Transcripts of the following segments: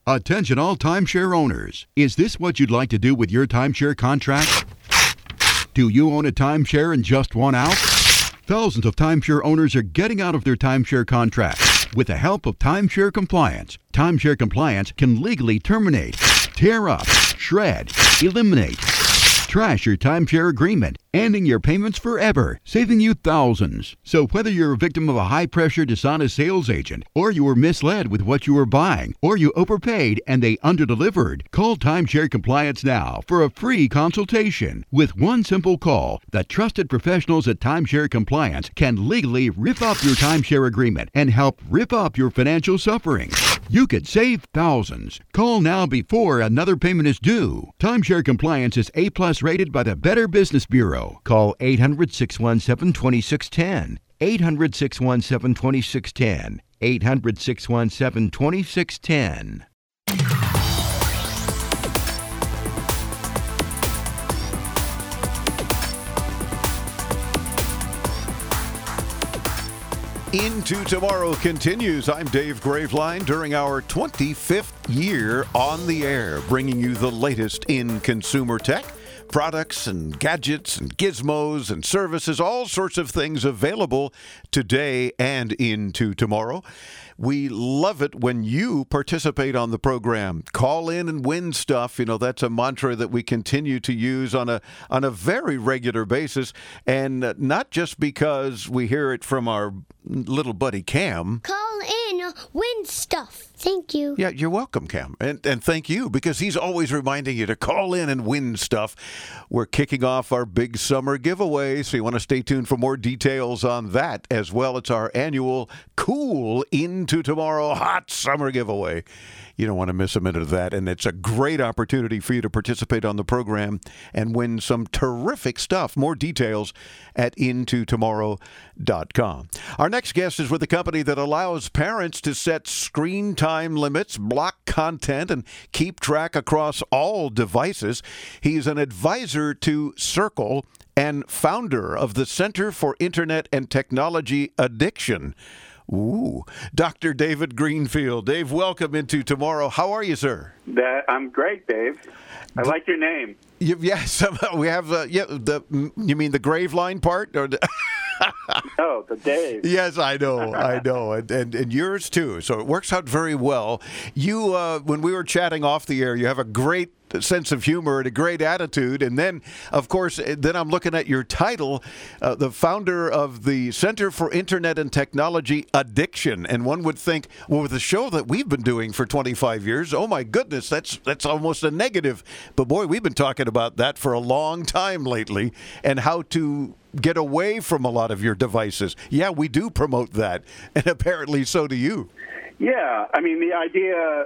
Attention all timeshare owners. Is this what you'd like to do with your timeshare contract? Do you own a timeshare and just want out? Thousands of timeshare owners are getting out of their timeshare contracts with the help of Timeshare Compliance. Timeshare Compliance can legally terminate, tear up, shred, eliminate, trash your timeshare agreement, ending your payments forever, saving you thousands. So whether you're a victim of a high-pressure, dishonest sales agent, or you were misled with what you were buying, or you overpaid and they underdelivered, call Timeshare Compliance now for a free consultation. With one simple call, the trusted professionals at Timeshare Compliance can legally rip up your timeshare agreement and help rip up your financial suffering. You could save thousands. Call now before another payment is due. Timeshare Compliance is A+ rated by the Better Business Bureau. Call 800-617-2610. 800-617-2610. 800-617-2610. Into Tomorrow continues. I'm Dave Graveline during our 25th year on the air, bringing you the latest in consumer tech, products and gadgets and gizmos and services, all sorts of things available today and into tomorrow. We love it when you participate on the program. Call in and win stuff. You know, that's a mantra that we continue to use on a very regular basis, and not just because we hear it from our little buddy Cam. Call in, win stuff. Thank you. Yeah, you're welcome, Cam. And thank you, because he's always reminding you to call in and win stuff. We're kicking off our big summer giveaway, so you want to stay tuned for more details on that as well. It's our annual Cool Into Tomorrow Hot Summer Giveaway. You don't want to miss a minute of that, and it's a great opportunity for you to participate on the program and win some terrific stuff. More details at intotomorrow.com. Our next guest is with a company that allows parents to set screen time limits, block content, and keep track across all devices. He's an advisor to Circle and founder of the Center for Internet and Technology Addiction. Ooh, Dr. David Greenfield. Dave, welcome into Tomorrow. How are you, sir? I'm great, Dave. I like your name. Yes, we have. You mean the Graveline part? Or Oh, the Dave. Yes, I know, and yours too. So it works out very well. You, when we were chatting off the air, you have a great sense of humor and a great attitude. And then, of course, I'm looking at your title, the founder of the Center for Internet and Technology Addiction. And one would think, well, with the show that we've been doing for 25 years, oh my goodness, that's almost a negative. But boy, we've been talking about that for a long time lately, and how to get away from a lot of your devices. Yeah, we do promote that, and apparently so do you. Yeah, I mean, the idea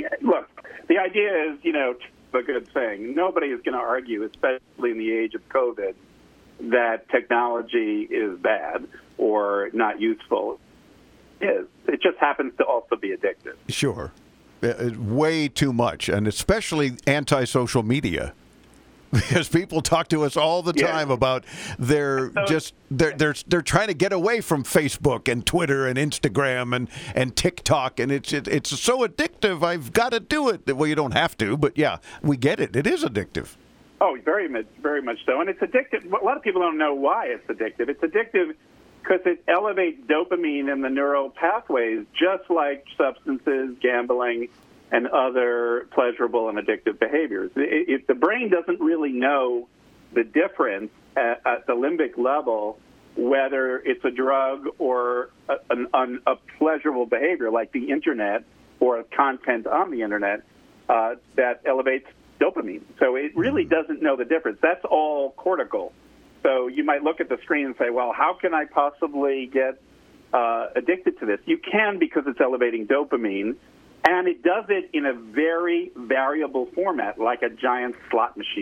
is, a good thing. Nobody is going to argue, especially in the age of COVID, that technology is bad or not useful. It just happens to also be addictive. Sure. Way too much, and especially anti-social media. Because people talk to us all the time about they're trying to get away from Facebook and Twitter and Instagram and TikTok, and it's so addictive. I've got to do it. Well, you don't have to, but yeah, we get it. It is addictive. Oh, very much so, and it's addictive. A lot of people don't know why it's addictive. It's addictive because it elevates dopamine in the neural pathways, just like substances, gambling, and other pleasurable and addictive behaviors. If the brain doesn't really know the difference at the limbic level, whether it's a drug or a pleasurable behavior like the Internet or content on the Internet, that elevates dopamine. So it really doesn't know the difference. That's all cortical. So you might look at the screen and say, well, how can I possibly get addicted to this? You can, because it's elevating dopamine. And it does it in a very variable format, like a giant slot machine.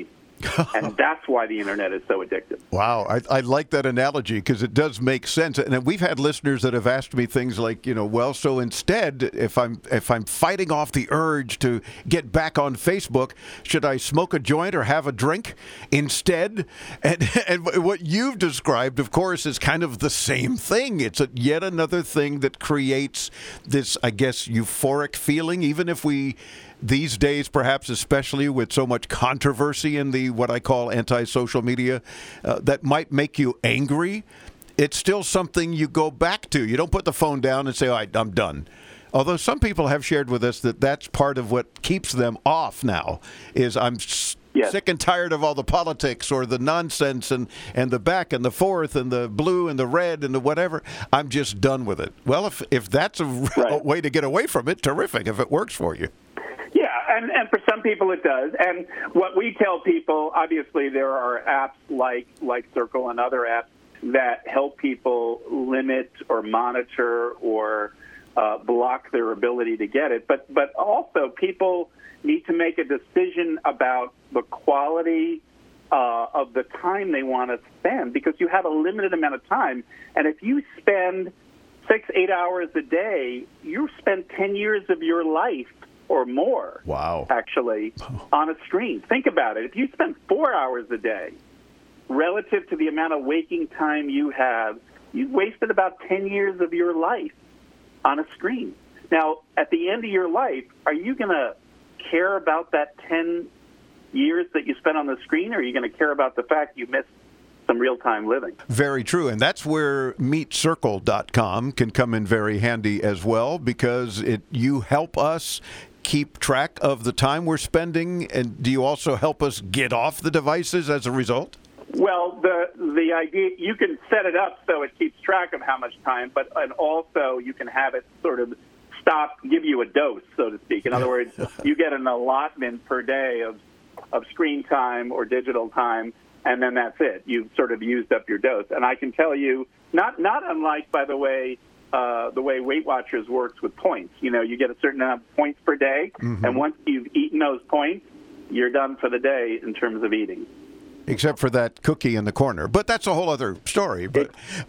And that's why the internet is so addictive. Wow, I like that analogy because it does make sense. And we've had listeners that have asked me things like, well, so instead, if I'm fighting off the urge to get back on Facebook, should I smoke a joint or have a drink instead? And what you've described, of course, is kind of the same thing. It's yet another thing that creates this, I guess, euphoric feeling, even if we, these days, perhaps especially with so much controversy in the what I call anti-social media, that might make you angry. It's still something you go back to. You don't put the phone down and say, all right, I'm done. Although some people have shared with us that that's part of what keeps them off now, is I'm sick and tired of all the politics or the nonsense and the back and the forth and the blue and the red and the whatever. I'm just done with it. Well, if that's a way to get away from it, terrific, if it works for you. Yeah, and for some people it does. And what we tell people, obviously there are apps like Circle and other apps that help people limit or monitor or block their ability to get it. But also people need to make a decision about the quality of the time they want to spend, because you have a limited amount of time. And if you spend 6-8 hours a day, you spend 10 years of your life or more, actually, on a screen. Think about it. If you spend 4 hours a day relative to the amount of waking time you have, you've wasted about 10 years of your life on a screen. Now, at the end of your life, are you going to care about that 10 years that you spent on the screen, or are you going to care about the fact you missed some real-time living? Very true, and that's where MeetCircle.com can come in very handy as well, because you help us keep track of the time we're spending, and do you also help us get off the devices as a result? Well, the idea, you can set it up so it keeps track of how much time, and also you can have it sort of give you a dose, so to speak. In other words, you get an allotment per day of screen time or digital time, and then that's it. You've sort of used up your dose. And I can tell you, not unlike, by the way Weight Watchers works with points. You get a certain amount of points per day, and once you've eaten those points, you're done for the day in terms of eating. Except for that cookie in the corner. But that's a whole other story. But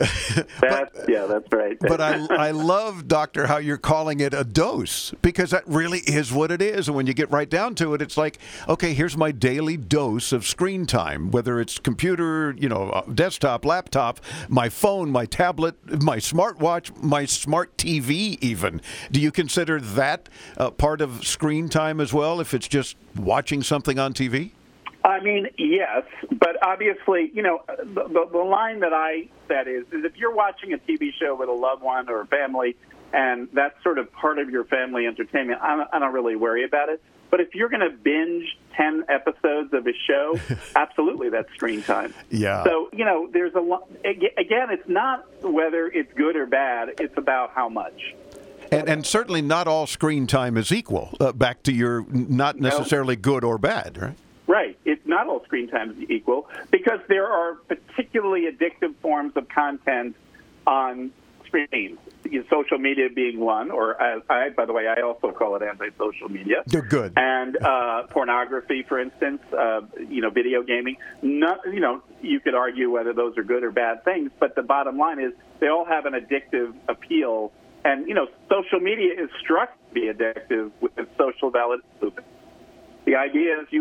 that's right. But I love, Doctor, how you're calling it a dose, because that really is what it is. And when you get right down to it, it's like, okay, here's my daily dose of screen time, whether it's computer, desktop, laptop, my phone, my tablet, my smartwatch, my smart TV even. Do you consider that part of screen time as well, if it's just watching something on TV? I mean, yes, but obviously, the line that I set is if you're watching a TV show with a loved one or a family, and that's sort of part of your family entertainment, I don't really worry about it. But if you're going to binge 10 episodes of a show, absolutely, that's screen time. Yeah. So, there's a lot. Again, it's not whether it's good or bad. It's about how much. And certainly not all screen time is equal. Back to your not necessarily good or bad, right? Right. It's not all screen time is equal, because there are particularly addictive forms of content on screens. Social media being one, or by the way, I also call it anti-social media. They're good. And pornography, for instance, video gaming. You could argue whether those are good or bad things, but the bottom line is they all have an addictive appeal. And, social media is struck to be addictive with social validation. The idea is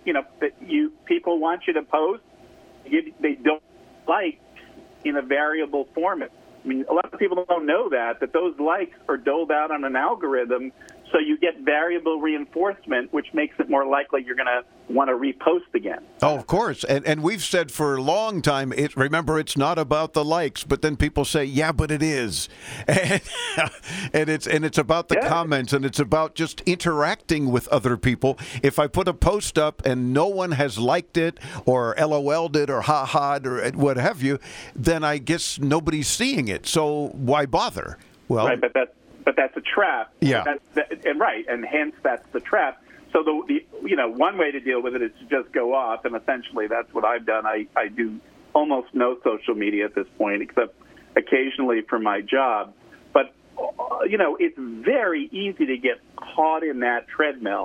people want you to post. They don't like in a variable format. I mean, a lot of people don't know that those likes are doled out on an algorithm, so you get variable reinforcement, which makes it more likely you're going to want to repost again. Oh, of course. And we've said for a long time, remember, it's not about the likes, but then people say, yeah, but it is. And it's about the comments, and it's about just interacting with other people. If I put a post up and no one has liked it or LOL'd it or ha-ha'd or what have you, then I guess nobody's seeing it. So why bother? Well, right, but that's a trap. Yeah. And hence that's the trap. So the one way to deal with it is to just go off, and essentially that's what I've done. I do almost no social media at this point, except occasionally for my job. But it's very easy to get caught in that treadmill.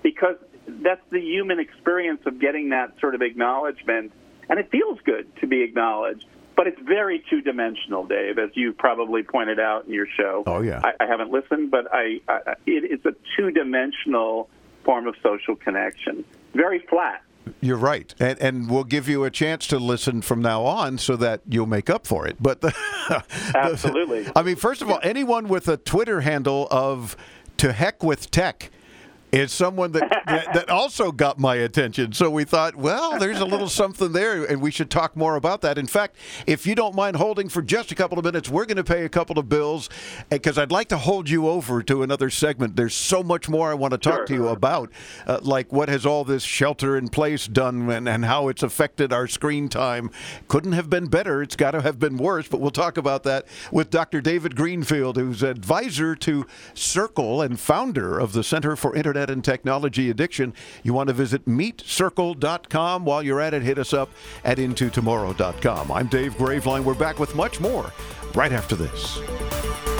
because that's the human experience of getting that sort of acknowledgement. And it feels good to be acknowledged. But it's very two-dimensional, Dave, as you probably pointed out in your show. Oh, yeah. I haven't listened, but it's a two-dimensional form of social connection. Very flat. You're right. And we'll give you a chance to listen from now on so that you'll make up for it. But Absolutely. I mean, first of all, anyone with a Twitter handle of "to heck with tech" is someone that also got my attention. So we thought, well, there's a little something there, and we should talk more about that. In fact, if you don't mind holding for just a couple of minutes, we're going to pay a couple of bills, because I'd like to hold you over to another segment. There's so much more I want to talk to you about, like what has all this shelter in place done and how it's affected our screen time. Couldn't have been better. It's got to have been worse, but we'll talk about that with Dr. David Greenfield, who's advisor to Circle and founder of the Center for Internet and Technology Addiction. You want to visit meetcircle.com. While you're at it, hit us up at intotomorrow.com. I'm Dave Graveline. We're back with much more right after this.